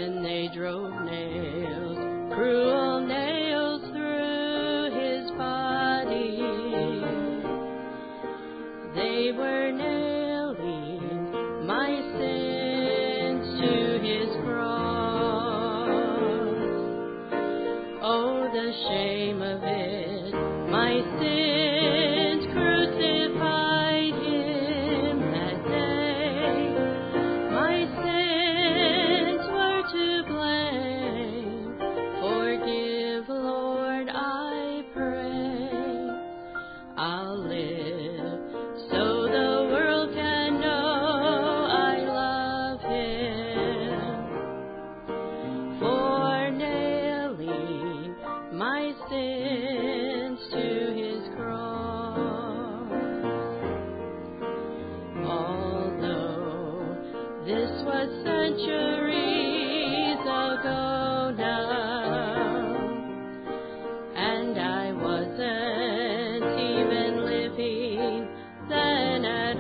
when they drove nails, cruel nails through his body. They were nailing my sins to his cross. Oh, the shame of it, my sins crucified him that day. My sins were to blame. Forgive, Lord, I pray. I'll live so the world can know I love him. For nailing my sins to his cross. Although this was centuries ago now, and I wasn't even living then at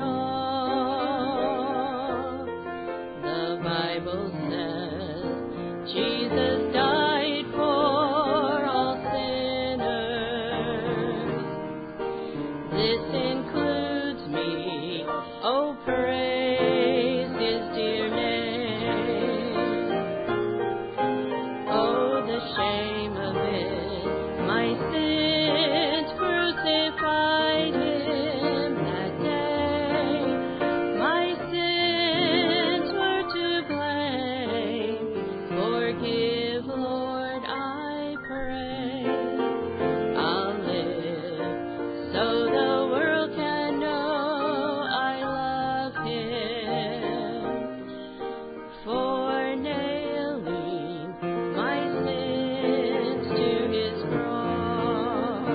all, the Bible says Jesus died for all sinners. This includes me. Oh, praise his dear name. Oh, the shame of it, my sins crucified him that day. My sins were to blame. Forgive, Lord, I pray. I'll live so the world can know I love him. For nailing my sins to his cross.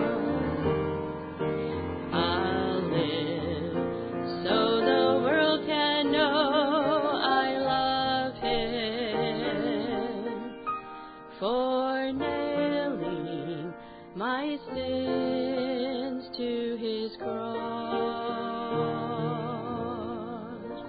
I'll live so the world can know I love him. For nailing my sins to his cross.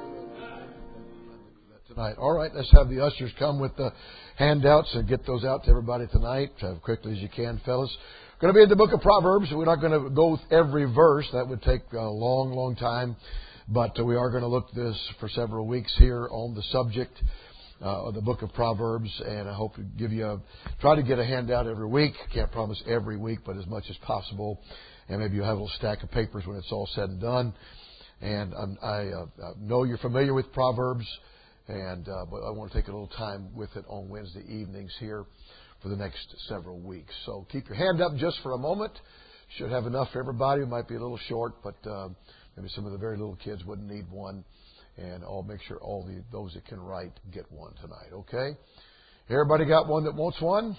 Tonight. All right, let's have the ushers come with the handouts and get those out to everybody tonight as quickly as you can, fellas. Going to be in the book of Proverbs. We're not going to go with every verse. That would take a long, long time. But we are going to look this for several weeks here on the subject of the book of Proverbs. And I hope to try to get a handout every week. Can't promise every week, but as much as possible. And maybe you'll have a little stack of papers when it's all said and done. And I know you're familiar with Proverbs. But I want to take a little time with it on Wednesday evenings here for the next several weeks. So keep your hand up just for a moment. Should have enough for everybody. It might be a little short, but maybe some of the very little kids wouldn't need one. And I'll make sure those that can write get one tonight. Okay? Everybody got one that wants one?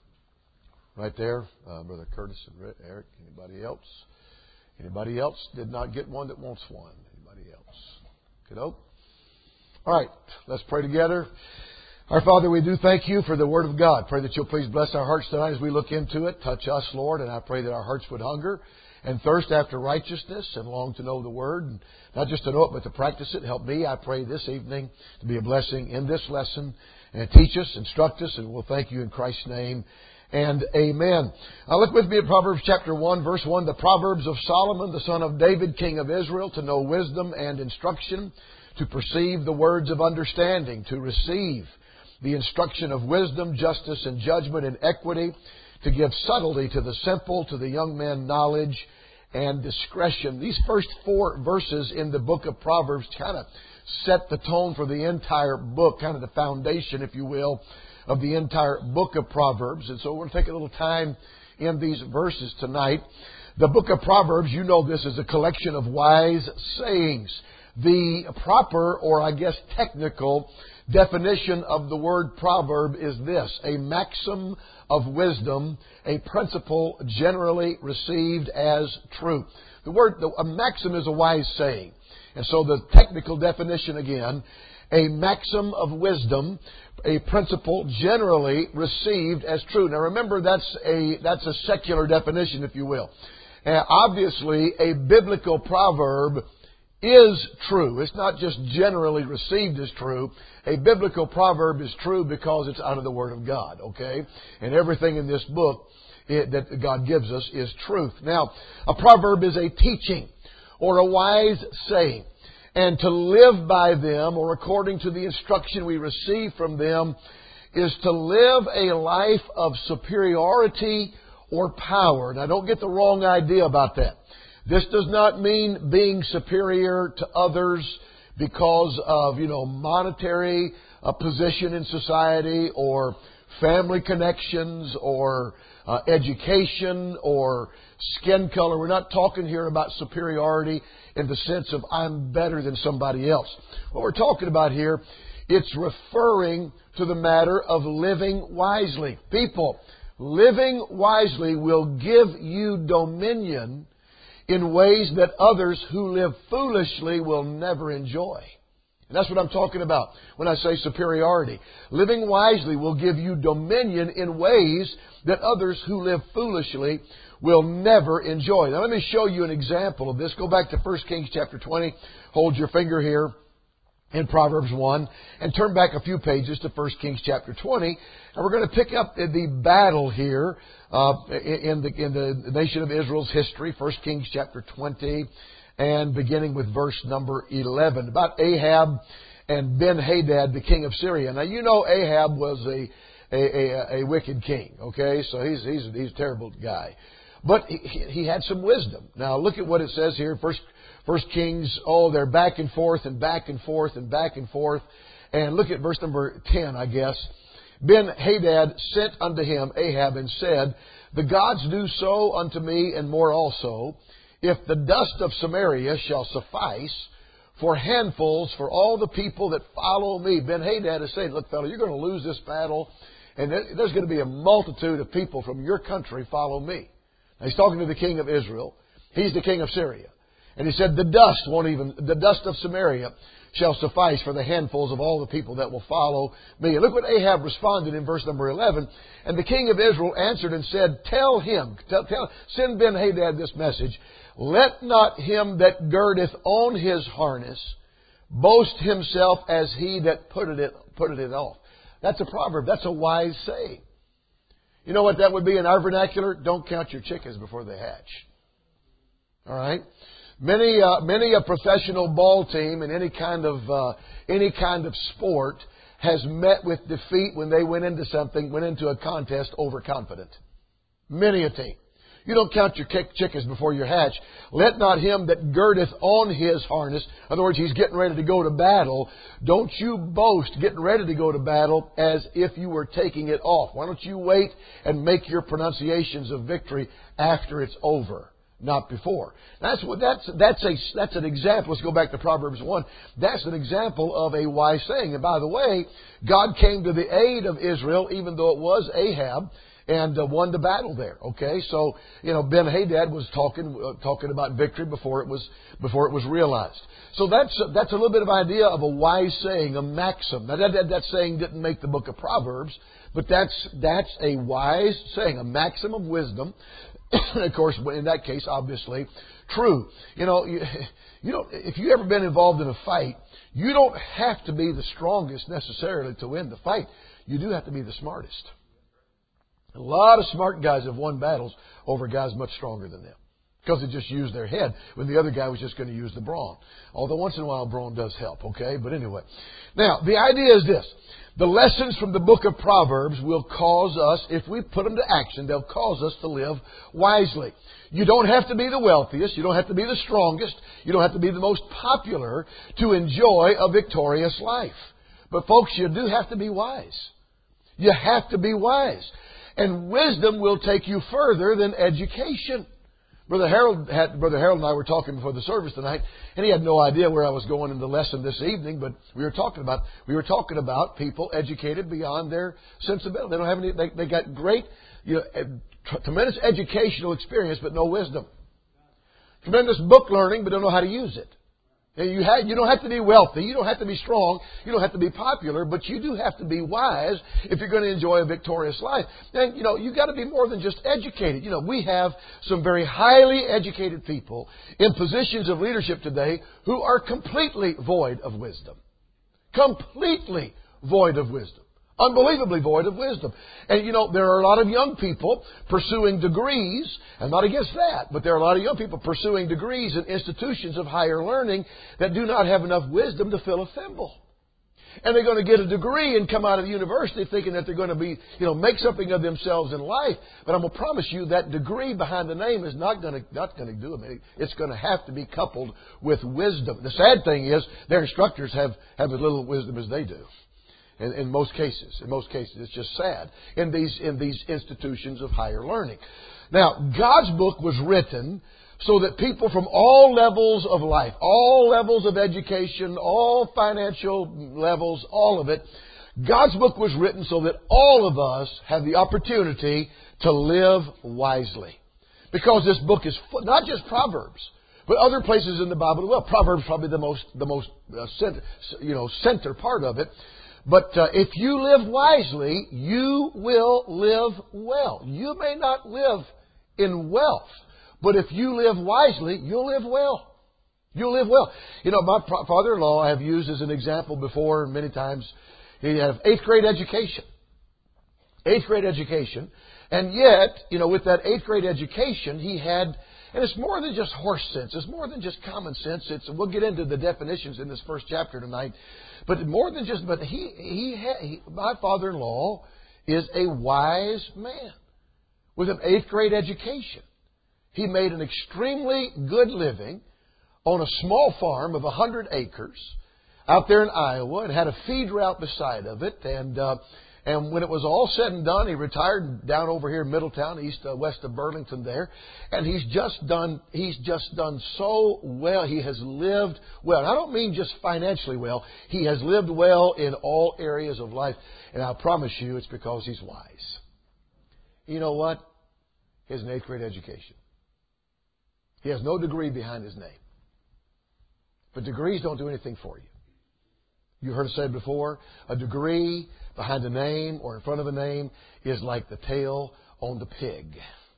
Right there. Brother Curtis and Eric. Anybody else? Anybody else did not get one that wants one? Anybody else? Kiddo? All right, let's pray together. Our Father, we do thank you for the Word of God. Pray that you'll please bless our hearts tonight as we look into it. Touch us, Lord, and I pray that our hearts would hunger and thirst after righteousness and long to know the Word. And not just to know it, but to practice it. Help me, I pray, this evening to be a blessing in this lesson. And teach us, instruct us, and we'll thank you in Christ's name. And amen. Look with me at Proverbs chapter 1, verse 1. The Proverbs of Solomon, the son of David, king of Israel, to know wisdom and instruction, to perceive the words of understanding, to receive the instruction of wisdom, justice, and judgment and equity, to give subtlety to the simple, to the young man knowledge and discretion. These first 4 verses in the book of Proverbs kind of set the tone for the entire book, kind of the foundation, if you will, of the entire book of Proverbs. And so we're going to take a little time in these verses tonight. The book of Proverbs, you know this, is a collection of wise sayings. The proper, or I guess technical, definition of the word proverb is this: a maxim of wisdom, a principle generally received as true. A maxim is a wise saying. And so the technical definition again, a maxim of wisdom, a principle generally received as true. Now remember, that's a secular definition, if you will. Obviously, a biblical proverb is true. It's not just generally received as true. A biblical proverb is true because it's out of the Word of God, okay? And everything in this book that God gives us is truth. Now, a proverb is a teaching or a wise saying. And to live by them, or according to the instruction we receive from them, is to live a life of superiority or power. Now, don't get the wrong idea about that. This does not mean being superior to others because of, monetary position in society or family connections or education or skin color. We're not talking here about superiority in the sense of I'm better than somebody else. What we're talking about here, it's referring to the matter of living wisely. People, living wisely will give you dominion in ways that others who live foolishly will never enjoy. And that's what I'm talking about when I say superiority. Living wisely will give you dominion in ways that others who live foolishly will never enjoy. Now let me show you an example of this. Go back to 1 Kings chapter 20. Hold your finger here in Proverbs 1 and turn back a few pages to 1 Kings chapter 20. And we're going to pick up the battle here in the nation of Israel's history, 1 Kings chapter 20, and beginning with verse number 11, about Ahab and Ben-Hadad, the king of Syria. Now, Ahab was a wicked king, okay? So he's a terrible guy. But he had some wisdom. Now, look at what it says here, First Kings, they're back and forth and back and forth and back and forth. And look at verse number 10, I guess. Ben-Hadad sent unto him Ahab and said, The gods do so unto me and more also, if the dust of Samaria shall suffice for handfuls for all the people that follow me. Ben-Hadad is saying, look, fellow, you're going to lose this battle, and there's going to be a multitude of people from your country follow me. Now, he's talking to the king of Israel. He's the king of Syria. And he said, the dust of Samaria shall suffice for the handfuls of all the people that will follow me. And look what Ahab responded in verse number 11. And the king of Israel answered and said, send Ben-Hadad this message. Let not him that girdeth on his harness boast himself as he that putteth it off. That's a proverb. That's a wise saying. You know what that would be in our vernacular? Don't count your chickens before they hatch. All right? Many a professional ball team in any kind of sport has met with defeat when they went into a contest overconfident. Many a team. You don't count your chickens before you hatch. Let not him that girdeth on his harness, in other words, he's getting ready to go to battle, don't you boast getting ready to go to battle as if you were taking it off. Why don't you wait and make your pronunciations of victory after it's over, not before? That's an example. Let's go back to Proverbs 1. That's an example of a wise saying. And by the way, God came to the aid of Israel, even though it was Ahab, and won the battle there. Okay, so Ben-Hadad was talking about victory before it was realized. So that's a little bit of idea of a wise saying, a maxim. Now that saying didn't make the book of Proverbs, but that's a wise saying, a maxim of wisdom. And of course, in that case, obviously true. If you've ever been involved in a fight, you don't have to be the strongest necessarily to win the fight. You do have to be the smartest. A lot of smart guys have won battles over guys much stronger than them because they just used their head when the other guy was just going to use the brawn. Although once in a while brawn does help, okay? But anyway. Now, the idea is this. The lessons from the book of Proverbs will cause us, if we put them to action, they'll cause us to live wisely. You don't have to be the wealthiest. You don't have to be the strongest. You don't have to be the most popular to enjoy a victorious life. But folks, you do have to be wise. You have to be wise. And wisdom will take you further than education. Brother Harold and I were talking before the service tonight, and he had no idea where I was going in the lesson this evening. But we were talking about people educated beyond their sensibility. They don't have any. They got great, tremendous educational experience, but no wisdom. Tremendous book learning, but don't know how to use it. And you don't have to be wealthy. You don't have to be strong. You don't have to be popular. But you do have to be wise if you're going to enjoy a victorious life. And, you've got to be more than just educated. We have some very highly educated people in positions of leadership today who are completely void of wisdom. Completely void of wisdom. Unbelievably void of wisdom. And there are a lot of young people pursuing degrees. I'm not against that, but there are a lot of young people pursuing degrees in institutions of higher learning that do not have enough wisdom to fill a thimble. And they're going to get a degree and come out of the university thinking that they're going to be, make something of themselves in life. But I'm going to promise you that degree behind the name is not going to do it. It's going to have to be coupled with wisdom. The sad thing is their instructors have as little wisdom as they do. In most cases, it's just sad in these institutions of higher learning. Now, God's book was written so that people from all levels of life, all levels of education, all financial levels, all of it, God's book was written so that all of us have the opportunity to live wisely. Because this book is not just Proverbs, but other places in the Bible as well. Proverbs probably the most center part of it. But if you live wisely, you will live well. You may not live in wealth, but if you live wisely, you'll live well. You'll live well. My father-in-law I have used as an example before many times. He had 8th grade education. 8th grade education. And yet, with that 8th grade education, he had, and it's more than just horse sense. It's more than just common sense. We'll get into the definitions in this first chapter tonight. But more than just, my father-in-law is a wise man with an 8th grade education. He made an extremely good living on a small farm of 100 acres out there in Iowa and had a feed route beside of it. And when it was all said and done, he retired down over here in Middletown, west of Burlington there. And he's just done so well. He has lived well. And I don't mean just financially well. He has lived well in all areas of life. And I promise you it's because he's wise. You know what? He has an 8th grade education. He has no degree behind his name. But degrees don't do anything for you. You heard it said before, a degree behind a name or in front of a name is like the tail on the pig.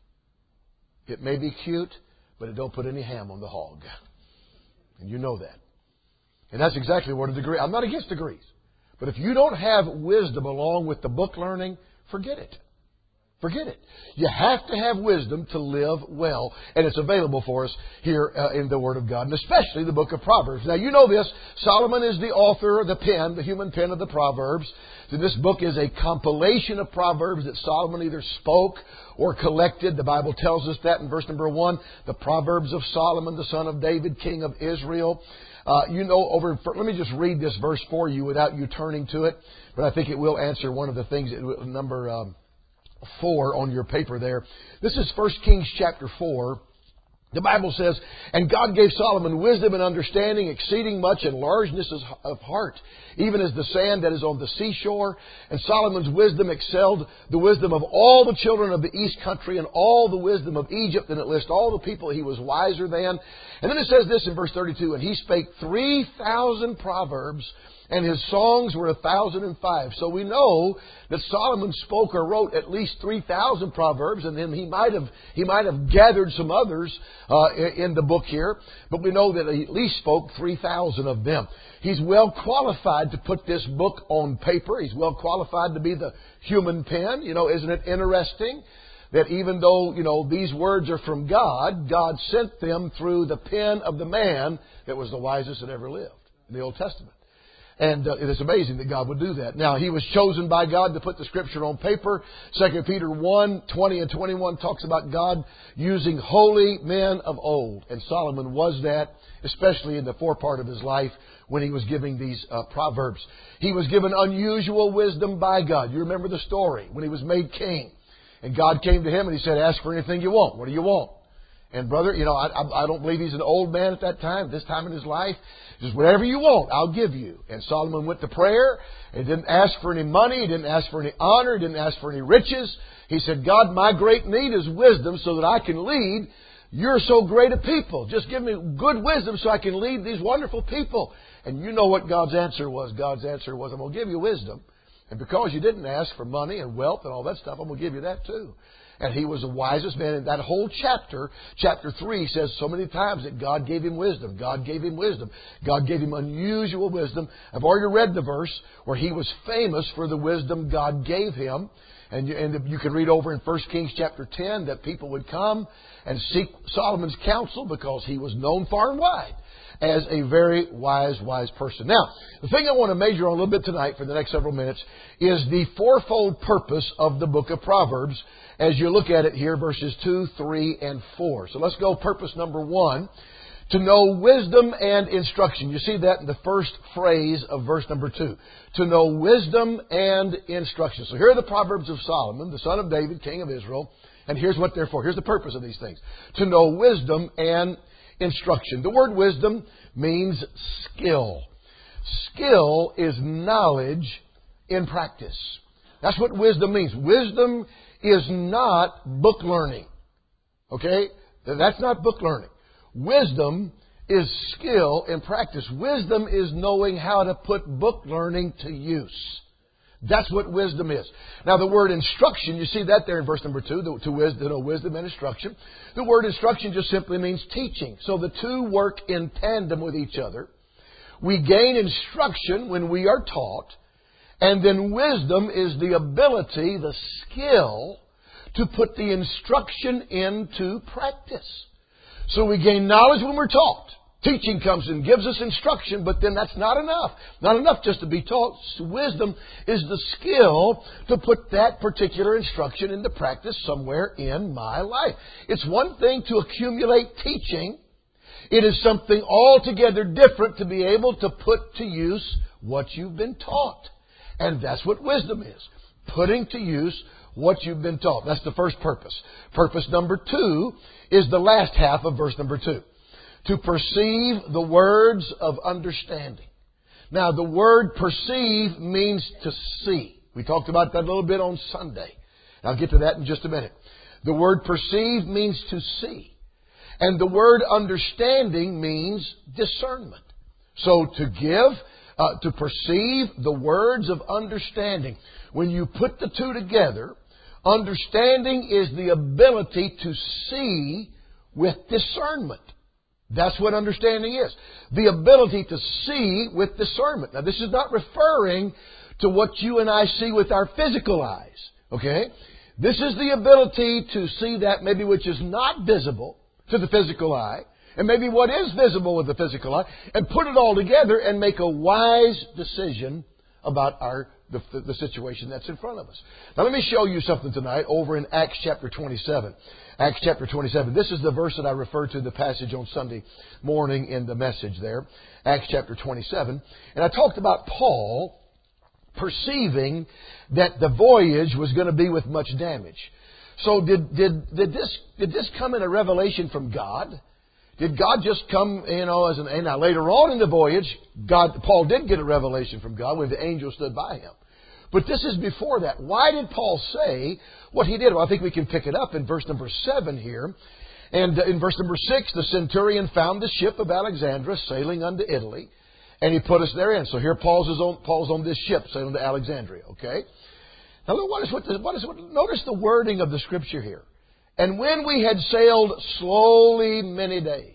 It may be cute, but it don't put any ham on the hog. And you know that. And that's exactly what a degree... I'm not against degrees. But if you don't have wisdom along with the book learning, forget it. Forget it. You have to have wisdom to live well. And it's available for us here in the Word of God. And especially the book of Proverbs. Now you know this. Solomon is the author of the pen, the human pen of the Proverbs. So this book is a compilation of Proverbs that Solomon either spoke or collected. The Bible tells us that in verse number 1. The Proverbs of Solomon, the son of David, king of Israel. Let me just read this verse for you without you turning to it. But I think it will answer one of the things, number 4 on your paper there. This is 1 Kings chapter 4. The Bible says, "And God gave Solomon wisdom and understanding, exceeding much, and largeness of heart, even as the sand that is on the seashore. And Solomon's wisdom excelled the wisdom of all the children of the east country and all the wisdom of Egypt." And it lists all the people he was wiser than. And then it says this in verse 32, "And he spake 3,000 proverbs, and his songs were 1,005. So we know that Solomon spoke or wrote at least 3,000 proverbs, and then he might have gathered some others in the book here. But we know that he at least spoke 3,000 of them. He's well qualified to put this book on paper. He's well qualified to be the human pen. Isn't it interesting that even though, these words are from God, God sent them through the pen of the man that was the wisest that ever lived in the Old Testament. And it is amazing that God would do that. Now, he was chosen by God to put the Scripture on paper. 2 Peter 1, 20 and 21 talks about God using holy men of old. And Solomon was that, especially in the forepart of his life when he was giving these Proverbs. He was given unusual wisdom by God. You remember the story when he was made king. And God came to him and he said, "Ask for anything you want. What do you want?" And brother, I don't believe he's an old man at that time, this time in his life. Just whatever you want, I'll give you. And Solomon went to prayer. He didn't ask for any money. He didn't ask for any honor. He didn't ask for any riches. He said, "God, my great need is wisdom so that I can lead You're so great a people. Just give me good wisdom so I can lead these wonderful people. And you know what God's answer was. God's answer was, I'm going to give you wisdom. And because you didn't ask for money and wealth and all that stuff, I'm going to give you that too. And he was the wisest man. And that whole chapter, chapter 3, says so many times that God gave him wisdom. God gave him wisdom. God gave him unusual wisdom. I've already read the verse where he was famous for the wisdom God gave him. And you can read over in 1 Kings chapter 10 that people would come and seek Solomon's counsel because he was known far and wide as a very wise person. Now, the thing I want to major on a little bit tonight for the next several minutes is the fourfold purpose of the book of Proverbs as you look at it here, verses 2, 3, and 4. So let's go purpose number 1, to know wisdom and instruction. You see that in the first phrase of verse number 2. To know wisdom and instruction. So here are the Proverbs of Solomon, the son of David, king of Israel. And here's what they're for. Here's the purpose of these things. To know wisdom and instruction. The word wisdom means skill. Skill is knowledge in practice. That's what wisdom means. Wisdom is not book learning. Okay? That's not book learning. Wisdom is skill in practice. Wisdom is knowing how to put book learning to use. That's what wisdom is. Now the word instruction, you see that there in verse number 2, to know wisdom and instruction. The word instruction just simply means teaching. So the two work in tandem with each other. We gain instruction when we are taught. And then wisdom is the ability, the skill, to put the instruction into practice. So we gain knowledge when we're taught. Teaching comes and gives us instruction, but then that's not enough. Not enough just to be taught. Wisdom is the skill to put that particular instruction into practice somewhere in my life. It's one thing to accumulate teaching. It is something altogether different to be able to put to use what you've been taught. And that's what wisdom is. Putting to use what you've been taught. That's the first purpose. Purpose number 2 is the last half of verse number 2. To perceive the words of understanding. Now, the word perceive means to see. We talked about that a little bit on Sunday. I'll get to that in just a minute. The word perceive means to see. And the word understanding means discernment. So to perceive the words of understanding. When you put the two together, understanding is the ability to see with discernment. That's what understanding is. The ability to see with discernment. Now, this is not referring to what you and I see with our physical eyes. Okay? This is the ability to see that maybe which is not visible to the physical eye, and maybe what is visible with the physical eye, and put it all together and make a wise decision about the situation that's in front of us. Now let me show you something tonight over in Acts chapter 27. Acts chapter 27. This is the verse that I referred to, the passage on Sunday morning in the message there. Acts chapter 27. And I talked about Paul perceiving that the voyage was going to be with much damage. So did this come in a revelation from God? Did God just come, and now later on in the voyage, Paul did get a revelation from God when the angel stood by him. But this is before that. Why did Paul say what he did? Well, I think we can pick it up in verse number 7 here. And in verse number 6, the centurion found the ship of Alexandria sailing unto Italy, and he put us therein. So here Paul's on this ship sailing to Alexandria. Okay. Now notice the wording of the scripture here. And when we had sailed slowly many days,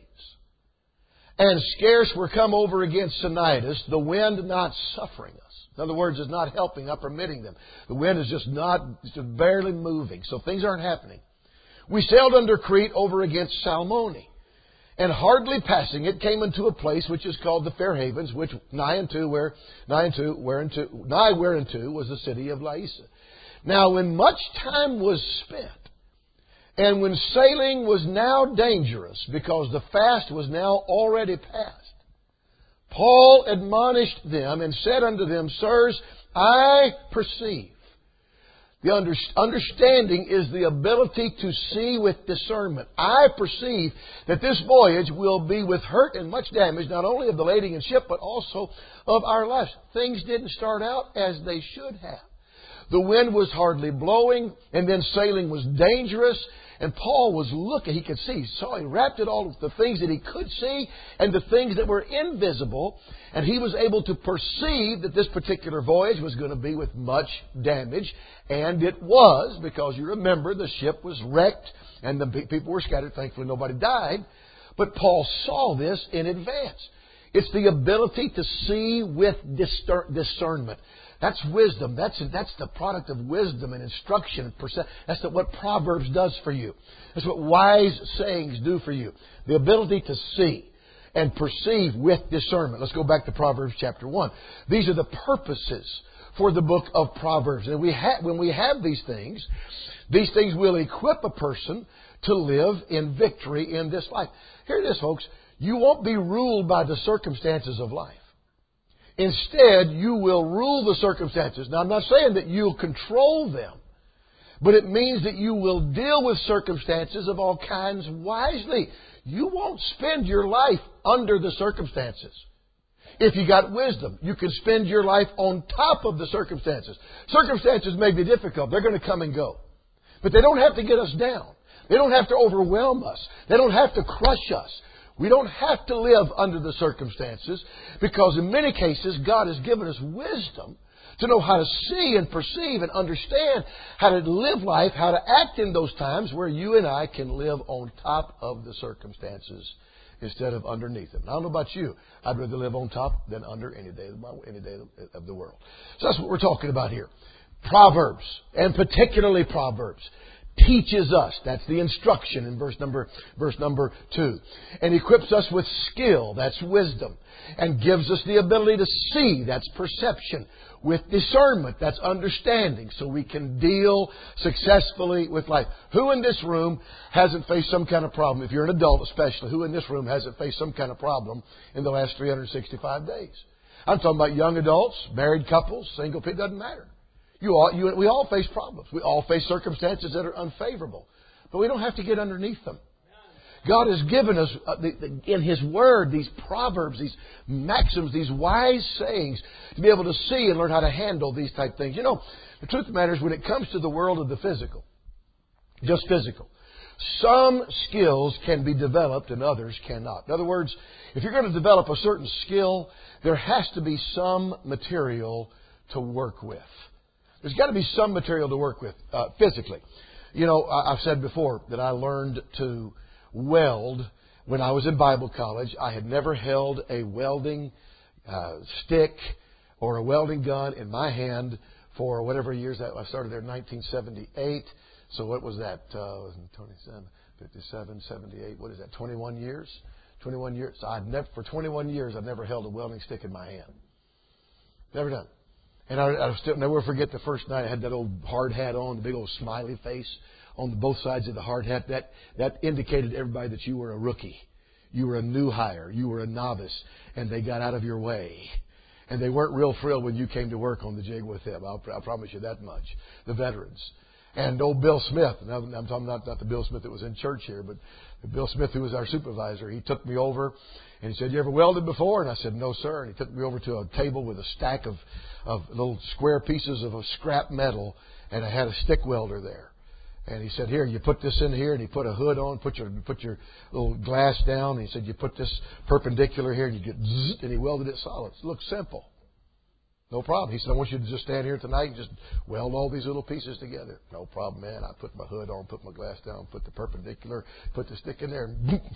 and scarce were come over against Cnidus, the wind not suffering us. In other words, it's not helping, not permitting them. The wind is just barely moving. So things aren't happening. We sailed under Crete over against Salmone. And hardly passing it, came into a place which is called the Fair Havens, which nigh whereunto was the city of Laissa. Now when much time was spent, and when sailing was now dangerous, because the fast was now already past, Paul admonished them and said unto them, Sirs, I perceive. The understanding is the ability to see with discernment. I perceive that this voyage will be with hurt and much damage, not only of the lading and ship, but also of our lives. Things didn't start out as they should have. The wind was hardly blowing, and then sailing was dangerous. And Paul was looking, he could see, he wrapped it all with the things that he could see and the things that were invisible. And he was able to perceive that this particular voyage was going to be with much damage. And it was, because you remember the ship was wrecked and the people were scattered. Thankfully nobody died. But Paul saw this in advance. It's the ability to see with discernment. That's wisdom. That's the product of wisdom and instruction. That's what Proverbs does for you. That's what wise sayings do for you. The ability to see and perceive with discernment. Let's go back to Proverbs chapter 1. These are the purposes for the book of Proverbs. And when we have these things will equip a person to live in victory in this life. Here it is, folks. You won't be ruled by the circumstances of life. Instead, you will rule the circumstances. Now, I'm not saying that you'll control them, but it means that you will deal with circumstances of all kinds wisely. You won't spend your life under the circumstances. If you got wisdom, you can spend your life on top of the circumstances. Circumstances may be difficult. They're going to come and go. But they don't have to get us down. They don't have to overwhelm us. They don't have to crush us. We don't have to live under the circumstances, because in many cases God has given us wisdom to know how to see and perceive and understand how to live life, how to act in those times where you and I can live on top of the circumstances instead of underneath them. Now, I don't know about you. I'd rather live on top than under any day of the world. So that's what we're talking about here. Proverbs, and particularly Proverbs, teaches us. That's the instruction in verse number 2. And equips us with skill. That's wisdom. And gives us the ability to see. That's perception. With discernment. That's understanding. So we can deal successfully with life. Who in this room hasn't faced some kind of problem? If you're an adult especially, who in this room hasn't faced some kind of problem in the last 365 days? I'm talking about young adults, married couples, single people. It doesn't matter. We all face problems. We all face circumstances that are unfavorable. But we don't have to get underneath them. God has given us, in His Word, these proverbs, these maxims, these wise sayings, to be able to see and learn how to handle these type things. You know, the truth of the matter is, when it comes to the world of the physical, just physical, some skills can be developed and others cannot. In other words, if you're going to develop a certain skill, there has to be some material to work with. There's got to be some material to work with physically. You know, I've said before that I learned to weld when I was in Bible college. I had never held a welding stick or a welding gun in my hand for whatever years that I started there in 1978. So what was that? 27, 57, 78. What is that? 21 years? 21 years. So for 21 years, I've never held a welding stick in my hand. Never done. And I'll still never forget the first night I had that old hard hat on, the big old smiley face on both sides of the hard hat. That indicated to everybody that you were a rookie. You were a new hire. You were a novice. And they got out of your way. And they weren't real thrilled when you came to work on the jig with them. I promise you that much. The veterans. And old Bill Smith, and I'm talking not the Bill Smith that was in church here, but Bill Smith, who was our supervisor, he took me over and he said, "You ever welded before?" And I said, "No, sir." And he took me over to a table with a stack of little square pieces of a scrap metal, and I had a stick welder there. And he said, "Here, you put this in here," and he put a hood on, put your little glass down, and he said, "You put this perpendicular here, and you get zzz," and he welded it solid. It looked simple. No problem. He said, "I want you to just stand here tonight and just weld all these little pieces together." No problem, man. I put my hood on, put my glass down, put the perpendicular, put the stick in there, and boom.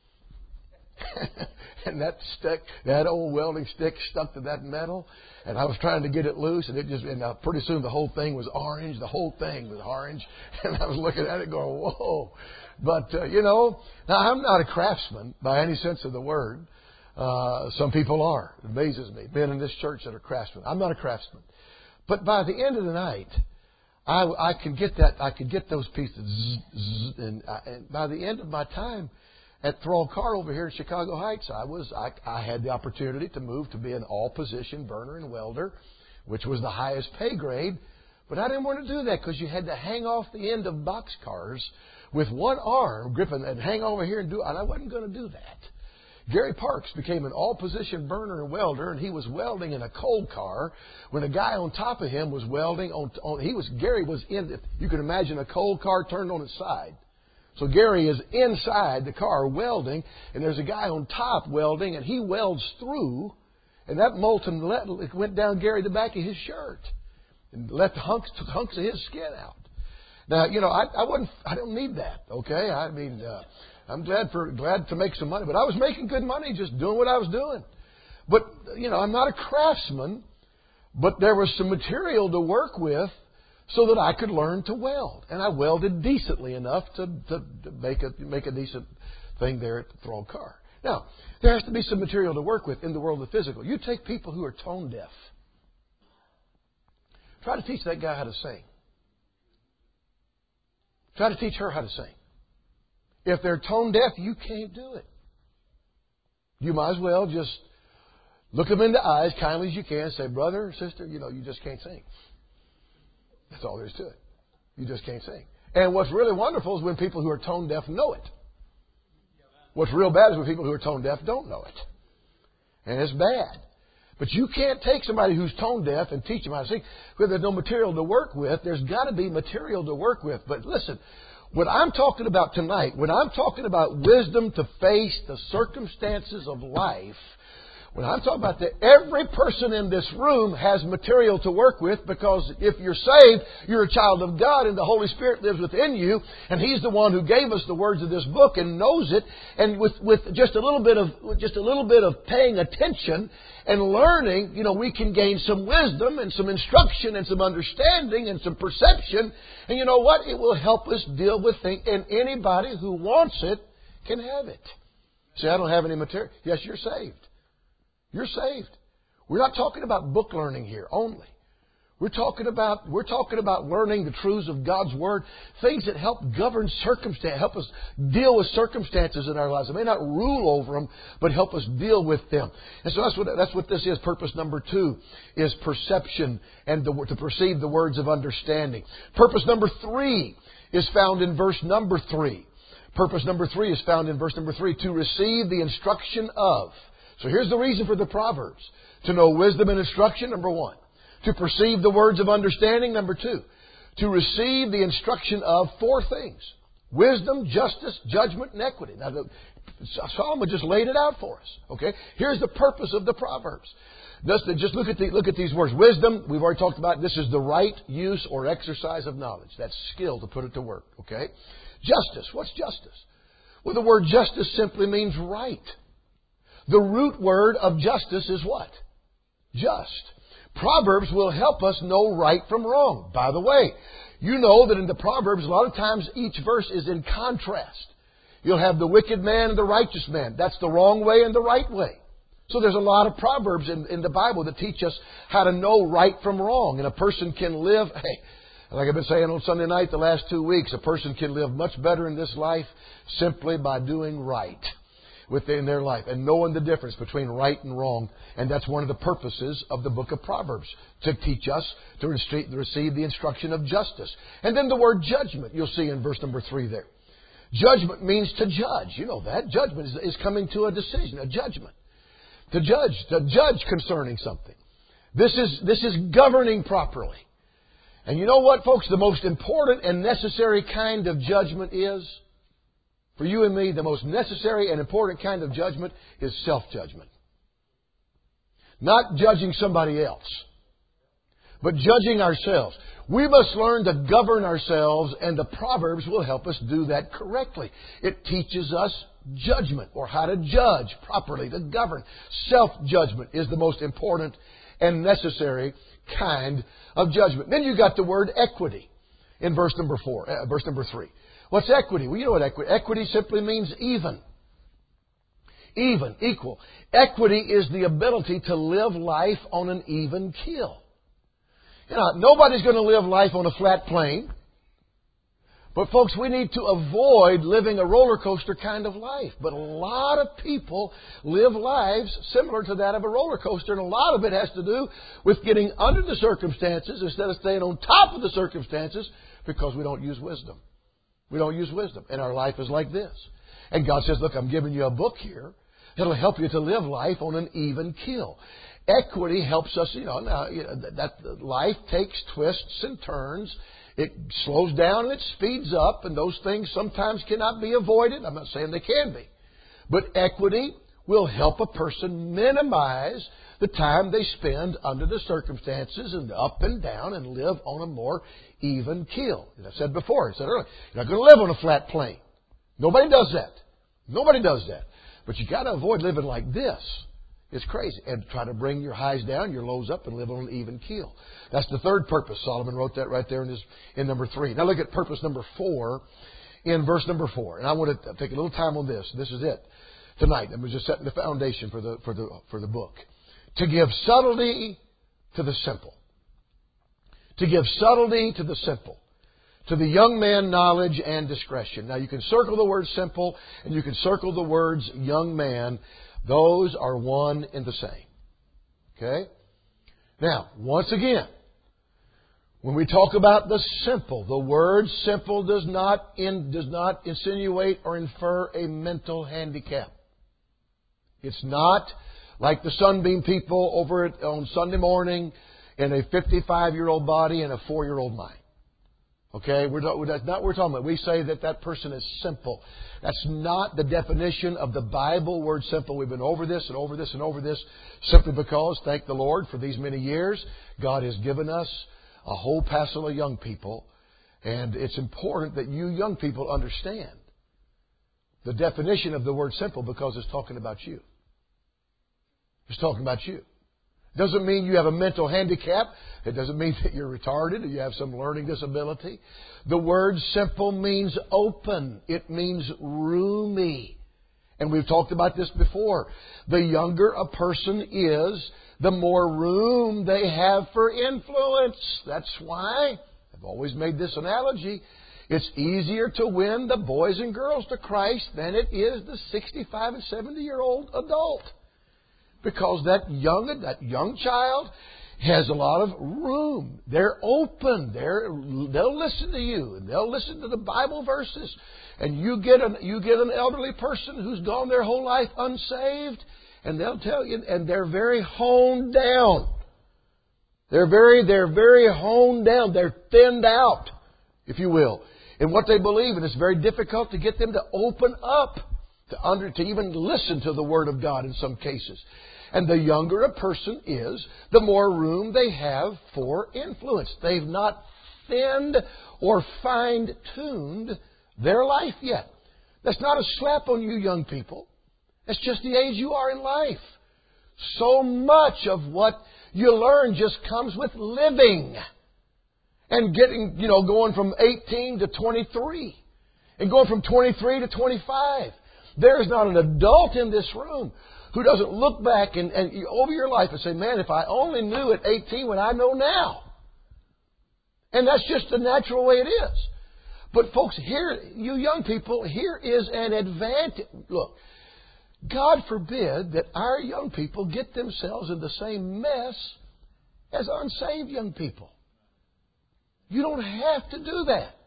And that old welding stick stuck to that metal, and I was trying to get it loose, and pretty soon the whole thing was orange. The whole thing was orange, and I was looking at it going, "Whoa!" But now I'm not a craftsman by any sense of the word. Some people are. It amazes me. Men in this church that are craftsmen. I'm not a craftsman. But by the end of the night, I could get that. I could get those pieces. And by the end of my time at Thrall Car over here in Chicago Heights, I had the opportunity to move to be an all-position burner and welder, which was the highest pay grade. But I didn't want to do that because you had to hang off the end of box cars with one arm gripping and hang over here and do it. And I wasn't going to do that. Gary Parks became an all-position burner and welder, and he was welding in a coal car when a guy on top of him was welding Gary was in, you can imagine a coal car turned on its side. So Gary is inside the car welding, and there's a guy on top welding, and he welds through, and that molten lead went down Gary the back of his shirt and let the hunks of his skin out. Now, I don't need that, okay? I mean, I'm glad to make some money, but I was making good money just doing what I was doing. But, I'm not a craftsman, but there was some material to work with so that I could learn to weld. And I welded decently enough to make a decent thing there at the Thrall car. Now, there has to be some material to work with in the world of the physical. You take people who are tone deaf. Try to teach that guy how to sing. Try to teach her how to sing. If they're tone deaf, you can't do it. You might as well just look them in the eyes, kindly as you can, say, brother, sister, you just can't sing. That's all there is to it. You just can't sing. And what's really wonderful is when people who are tone deaf know it. What's real bad is when people who are tone deaf don't know it. And it's bad. But you can't take somebody who's tone deaf and teach them how to sing. When there's no material to work with, there's got to be material to work with. But listen, what I'm talking about tonight, when I'm talking about wisdom to face the circumstances of life, when I'm talking about that, every person in this room has material to work with, because if you're saved, you're a child of God and the Holy Spirit lives within you, and He's the one who gave us the words of this book and knows it. And with just a little bit of paying attention and learning, we can gain some wisdom and some instruction and some understanding and some perception. And you know what? It will help us deal with things. And anybody who wants it can have it. Say, I don't have any material. Yes, you're saved. You're saved. We're not talking about book learning here only. We're talking about learning the truths of God's Word, things that help govern circumstances, help us deal with circumstances in our lives. It may not rule over them, but help us deal with them. And so that's what this is. Purpose number 2 is perception and to perceive the words of understanding. Purpose number 3 is found in verse number 3. Purpose number 3 is found in verse number 3, to receive the instruction of. So here's the reason for the Proverbs. To know wisdom and instruction, number 1. To perceive the words of understanding, number 2. To receive the instruction of 4 things. Wisdom, justice, judgment, and equity. Now, Solomon just laid it out for us. Okay? Here's the purpose of the Proverbs. Just look at these words. Wisdom, we've already talked about. This is the right use or exercise of knowledge. That's skill to put it to work. Okay? Justice. What's justice? Well, the word justice simply means right. The root word of justice is what? Just. Proverbs will help us know right from wrong. By the way, you know that in the Proverbs, a lot of times each verse is in contrast. You'll have the wicked man and the righteous man. That's the wrong way and the right way. So there's a lot of Proverbs in the Bible that teach us how to know right from wrong. And a person can live, like I've been saying on Sunday night the last 2 weeks, a person can live much better in this life simply by doing right within their life and knowing the difference between right and wrong. And that's one of the purposes of the book of Proverbs, to teach us to receive the instruction of justice. And then the word judgment, you'll see in verse number 3 there. Judgment means to judge. You know that. Judgment is coming to a decision, a judgment. To judge concerning something. This is governing properly. And you know what, folks? The most important and necessary kind of judgment is, for you and me, the most necessary and important kind of judgment is self-judgment. Not judging somebody else, but judging ourselves. We must learn to govern ourselves, and the Proverbs will help us do that correctly. It teaches us judgment, or how to judge properly, to govern. Self-judgment is the most important and necessary kind of judgment. Then you got the word equity in verse number 3. What's equity? Well, you know what equity. Equity simply means even. Even, equal. Equity is the ability to live life on an even keel. Nobody's going to live life on a flat plane. But folks, we need to avoid living a roller coaster kind of life. But a lot of people live lives similar to that of a roller coaster. And a lot of it has to do with getting under the circumstances instead of staying on top of the circumstances, because we don't use wisdom. We don't use wisdom. And our life is like this. And God says, look, I'm giving you a book here It'll help you to live life on an even keel. Equity helps us, that life takes twists and turns. It slows down and it speeds up, and those things sometimes cannot be avoided. I'm not saying they can be. But equity will help a person minimize the time they spend under the circumstances and up and down and live on a more even keel. As I said before, I said earlier, you're not going to live on a flat plane. Nobody does that. Nobody does that. But you got to avoid living like this. It's crazy. And try to bring your highs down, your lows up, and live on an even keel. That's the third purpose. Solomon wrote that right there in number 3. Now look at purpose number 4 in verse number 4. And I want to take a little time on this. This is it. Tonight, I'm just setting the foundation for the book. To give subtlety to the simple. To give subtlety to the simple. To the young man, knowledge and discretion. Now you can circle the word simple and you can circle the words young man. Those are one and the same. Okay? Now, once again, when we talk about the simple, the word simple does not insinuate or infer a mental handicap. It's not like the Sunbeam people over on Sunday morning in a 55-year-old body and a 4-year-old mind. Okay? That's not what we're talking about. We say that person is simple. That's not the definition of the Bible word simple. We've been over this and over this and over this simply because, thank the Lord, for these many years, God has given us a whole passel of young people. And it's important that you young people understand the definition of the word simple because it's talking about you. It's talking about you. It doesn't mean you have a mental handicap. It doesn't mean that you're retarded or you have some learning disability. The word simple means open. It means roomy. And we've talked about this before. The younger a person is, the more room they have for influence. That's why I've always made this analogy. It's easier to win the boys and girls to Christ than it is the 65 and 70-year-old adult. Because that young child has a lot of room. They're open. They'll listen to you, and they'll listen to the Bible verses. And you get an elderly person who's gone their whole life unsaved, and they'll tell you, and they're very honed down. They're very honed down. They're thinned out, if you will, in what they believe, and it's very difficult to get them to open up to even listen to the Word of God in some cases. And the younger a person is, the more room they have for influence. They've not thinned or fine-tuned their life yet. That's not a slap on you young people. That's just the age you are in life. So much of what you learn just comes with living. And going from 18 to 23. And going from 23 to 25. There's not an adult in this room who doesn't look back and over your life and say, man, if I only knew at 18 what I know now. And that's just the natural way it is. But folks, here, you young people, here is an advantage. Look, God forbid that our young people get themselves in the same mess as unsaved young people. You don't have to do that.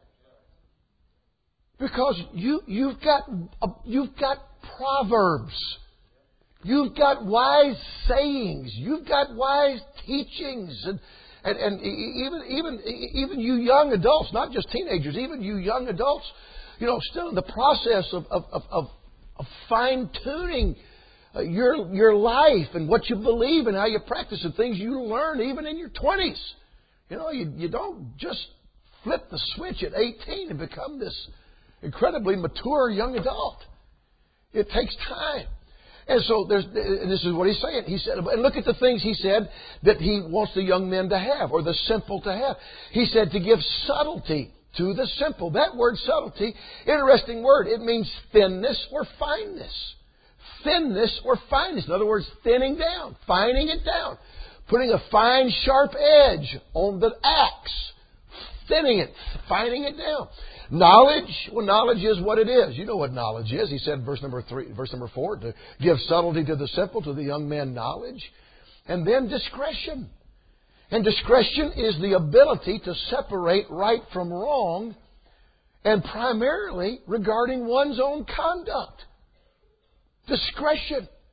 Because you've got proverbs. You've got wise sayings. You've got wise teachings. And even you young adults, not just teenagers, even you young adults, still in the process of fine-tuning your life and what you believe and how you practice and things you learn even in your 20s. You don't just flip the switch at 18 and become this incredibly mature young adult. It takes time. And so this is what he's saying. He said, and look at the things he said that he wants the young men to have, or the simple to have. He said to give subtlety to the simple. That word subtlety, interesting word. It means thinness or fineness. Thinness or fineness. In other words, thinning down, fining it down. Putting a fine, sharp edge on the axe. Thinning it, fining it down. Knowledge, well, knowledge is what it is. You know what knowledge is. He said, verse number 4, to give subtlety to the simple, to the young man knowledge. And then discretion. And discretion is the ability to separate right from wrong, and primarily regarding one's own conduct. Discretion.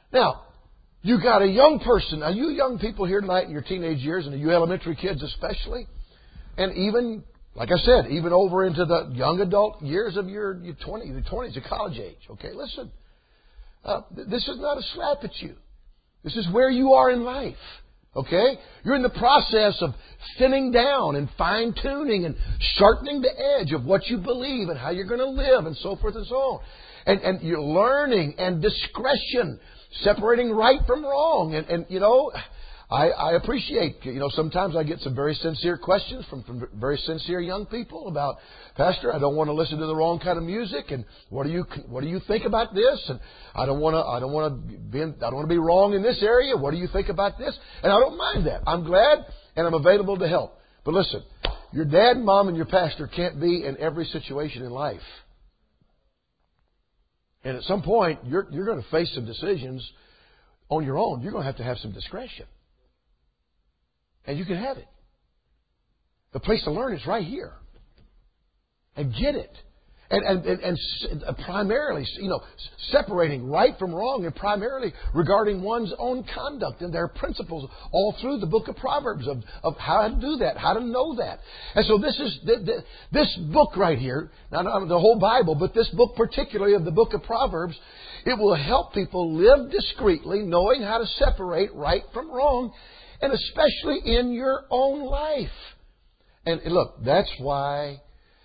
Now, you got a young person. Now, you young people here tonight in your teenage years, and you elementary kids especially, and even, like I said, even over into the young adult years of your 20s, your college age. Okay, listen. This is not a slap at you. This is where you are in life. Okay? You're in the process of thinning down and fine-tuning and sharpening the edge of what you believe and how you're going to live and so forth and so on. And you're learning and discretion, separating right from wrong. And you know, I appreciate, sometimes I get some very sincere questions from very sincere young people about, Pastor, I don't want to listen to the wrong kind of music, and what do you think about this? And I don't want to be wrong in this area. What do you think about this? And I don't mind that. I'm glad and I'm available to help. But listen, your dad, mom, and your pastor can't be in every situation in life. And at some point, you're going to face some decisions on your own. You're going to have some discretion. And you can have it. The place to learn is right here. And get it. And primarily, separating right from wrong, and primarily regarding one's own conduct. And there are principles all through the book of Proverbs of how to do that, how to know that. And so this book right here, not the whole Bible, but this book particularly of the book of Proverbs, it will help people live discreetly, knowing how to separate right from wrong, and especially in your own life. And look, that's why,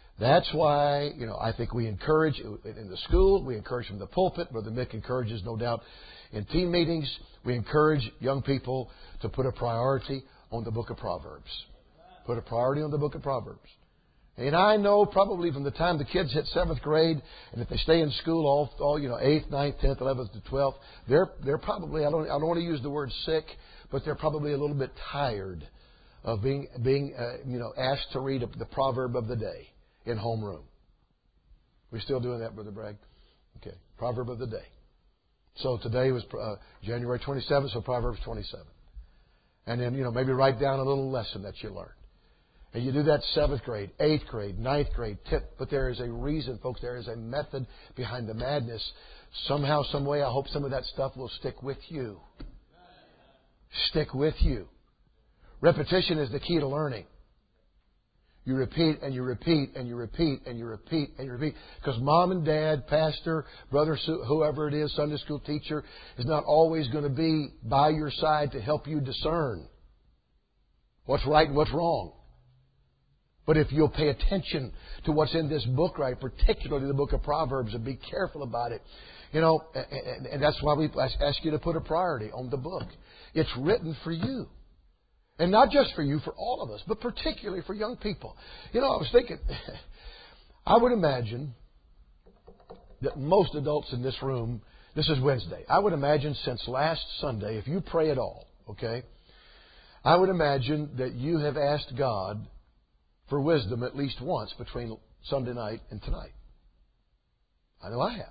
I think we encourage in the school, we encourage from the pulpit, Brother Mick encourages, no doubt, in team meetings, we encourage young people to put a priority on the book of Proverbs. Put a priority on the book of Proverbs. And I know probably from the time the kids hit 7th grade, and if they stay in school all 8th, 9th, 10th, 11th to 12th, they're probably, I don't want to use the word sick, but they're probably a little bit tired of being asked to read the proverb of the day in homeroom. We still doing that, Brother Bragg? Okay. Proverb of the day. So today was January 27th, so Proverbs 27. And then, maybe write down a little lesson that you learned. And you do that 7th grade, 8th grade, 9th grade, 10th. But there is a reason, folks. There is a method behind the madness. Somehow, some way, I hope some of that stuff will stick with you. Stick with you. Repetition is the key to learning. You repeat and you repeat and you repeat and you repeat and you repeat. Because mom and dad, pastor, brother, whoever it is, Sunday school teacher, is not always going to be by your side to help you discern what's right and what's wrong. But if you'll pay attention to what's in this book, right, particularly the book of Proverbs, and be careful about it, and that's why we ask you to put a priority on the book. It's written for you. And not just for you, for all of us, but particularly for young people. I was thinking, I would imagine that most adults in this room, this is Wednesday, I would imagine since last Sunday, if you pray at all, okay, I would imagine that you have asked God for wisdom at least once between Sunday night and tonight. I know I have.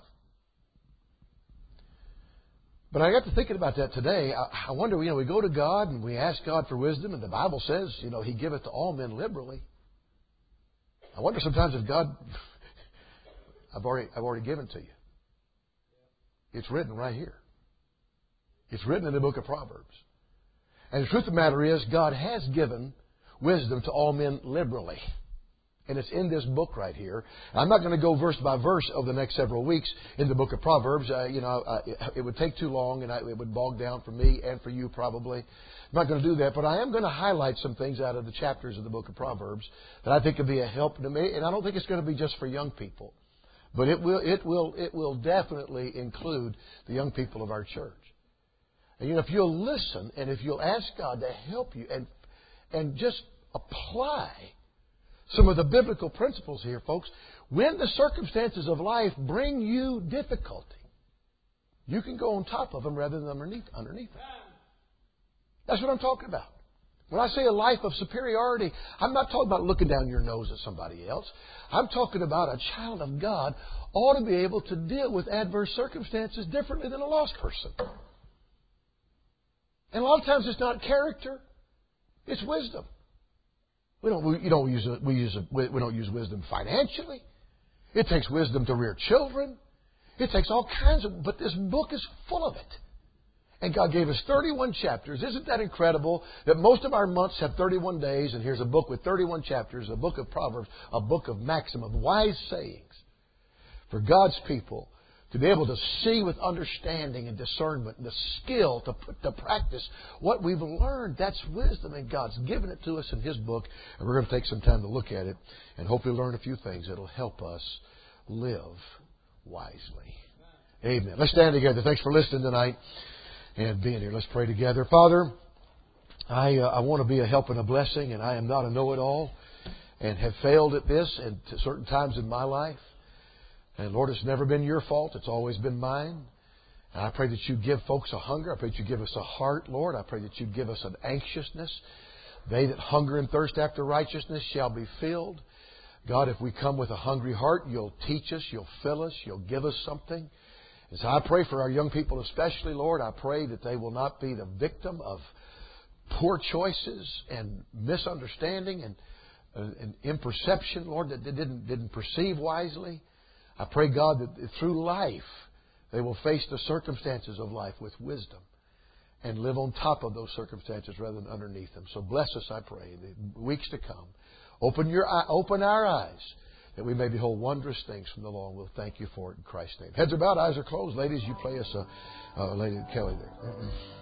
But I got to thinking about that today. I wonder, we go to God and we ask God for wisdom, and the Bible says, He giveth to all men liberally. I wonder sometimes if God, I've already given to you. It's written right here. It's written in the book of Proverbs. And the truth of the matter is, God has given wisdom to all men liberally. And it's in this book right here. I'm not going to go verse by verse over the next several weeks in the book of Proverbs. It would take too long, and it would bog down for me and for you probably. I'm not going to do that, but I am going to highlight some things out of the chapters of the book of Proverbs that I think could be a help to me. And I don't think it's going to be just for young people, but it will definitely include the young people of our church. And if you'll listen and if you'll ask God to help you and just apply some of the biblical principles here, folks, when the circumstances of life bring you difficulty, you can go on top of them rather than underneath them. That's what I'm talking about. When I say a life of superiority, I'm not talking about looking down your nose at somebody else. I'm talking about a child of God ought to be able to deal with adverse circumstances differently than a lost person. And a lot of times it's not character, it's wisdom. We don't use wisdom financially. It takes wisdom to rear children. It takes all kinds of, but this book is full of it. And God gave us 31 chapters. Isn't that incredible that most of our months have 31 days, and here's a book with 31 chapters, a book of Proverbs, a book of maximum, wise sayings for God's people to be able to see with understanding and discernment and the skill to put to practice what we've learned. That's wisdom, and God's given it to us in His book, and we're going to take some time to look at it and hopefully learn a few things that will help us live wisely. Amen. Let's stand together. Thanks for listening tonight and being here. Let's pray together. Father, I want to be a help and a blessing, and I am not a know-it-all and have failed at this at certain times in my life. And Lord, it's never been your fault. It's always been mine. And I pray that you give folks a hunger. I pray that you give us a heart, Lord. I pray that you give us an anxiousness. They that hunger and thirst after righteousness shall be filled. God, if we come with a hungry heart, you'll teach us, you'll fill us, you'll give us something. And so I pray for our young people especially, Lord. I pray that they will not be the victim of poor choices and misunderstanding and imperception, Lord, that they didn't perceive wisely. I pray, God, that through life they will face the circumstances of life with wisdom and live on top of those circumstances rather than underneath them. So bless us, I pray, in the weeks to come. Open our eyes that we may behold wondrous things from the law, and we'll thank you for it in Christ's name. Heads are bowed, eyes are closed. Ladies, you play us Lady Kelly there.